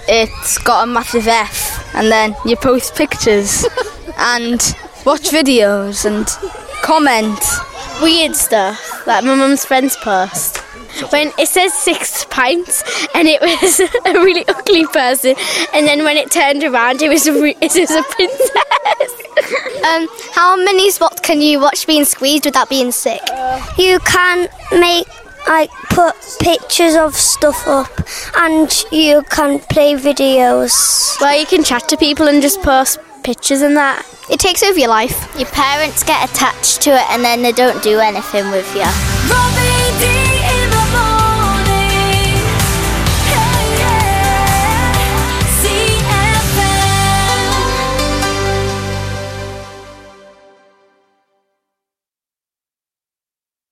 it's got a massive F, and then you post pictures and watch videos and comment. Weird stuff, like my mum's friends post. When it says 6 pints and it was a really ugly person, and then when it turned around it was a princess. How many spots can you watch being squeezed without being sick? You can put pictures of stuff up, and you can play videos. Well, you can chat to people and just post pictures and that. It takes over your life. Your parents get attached to it and then they don't do anything with you.